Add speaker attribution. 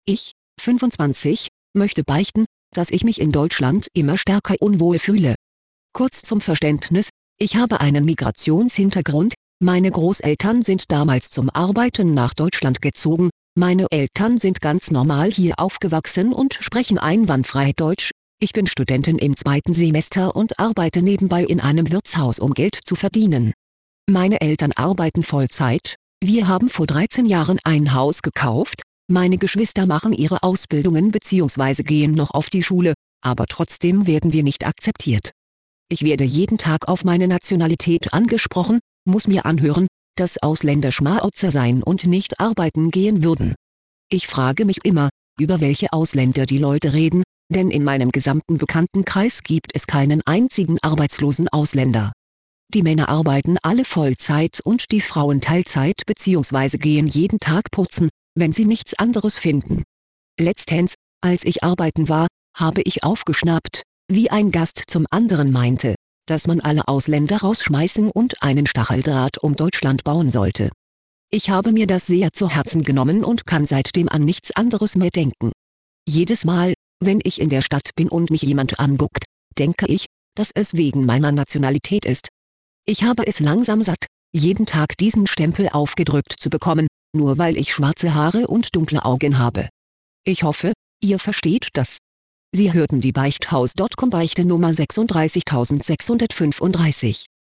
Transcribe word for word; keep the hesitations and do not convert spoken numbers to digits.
Speaker 1: Ich, fünfundzwanzig, möchte beichten, dass ich mich in Deutschland immer stärker unwohl fühle. Kurz zum Verständnis: Ich habe einen Migrationshintergrund, meine Großeltern sind damals zum Arbeiten nach Deutschland gezogen, meine Eltern sind ganz normal hier aufgewachsen und sprechen einwandfrei Deutsch. Ich bin Studentin im zweiten Semester und arbeite nebenbei in einem Wirtshaus, um Geld zu verdienen. Meine Eltern arbeiten Vollzeit, wir haben vor dreizehn Jahren ein Haus gekauft, meine Geschwister machen ihre Ausbildungen bzw. gehen noch auf die Schule, aber trotzdem werden wir nicht akzeptiert. Ich werde jeden Tag auf meine Nationalität angesprochen, muss mir anhören, dass Ausländer Schmarotzer seien und nicht arbeiten gehen würden. Ich frage mich immer, über welche Ausländer die Leute reden, denn in meinem gesamten Bekanntenkreis gibt es keinen einzigen arbeitslosen Ausländer. Die Männer arbeiten alle Vollzeit und die Frauen Teilzeit bzw. gehen jeden Tag putzen, wenn sie nichts anderes finden. Letztens, als ich arbeiten war, habe ich aufgeschnappt, wie ein Gast zum anderen meinte, dass man alle Ausländer rausschmeißen und einen Stacheldraht um Deutschland bauen sollte. Ich habe mir das sehr zu Herzen genommen und kann seitdem an nichts anderes mehr denken. Jedes Mal, wenn ich in der Stadt bin und mich jemand anguckt, denke ich, dass es wegen meiner Nationalität ist. Ich habe es langsam satt, jeden Tag diesen Stempel aufgedrückt zu bekommen, nur weil ich schwarze Haare und dunkle Augen habe. Ich hoffe, ihr versteht das. Sie hörten die Beichthaus Punkt com Beichte Nummer sechsunddreißigtausendsechshundertfünfunddreißig.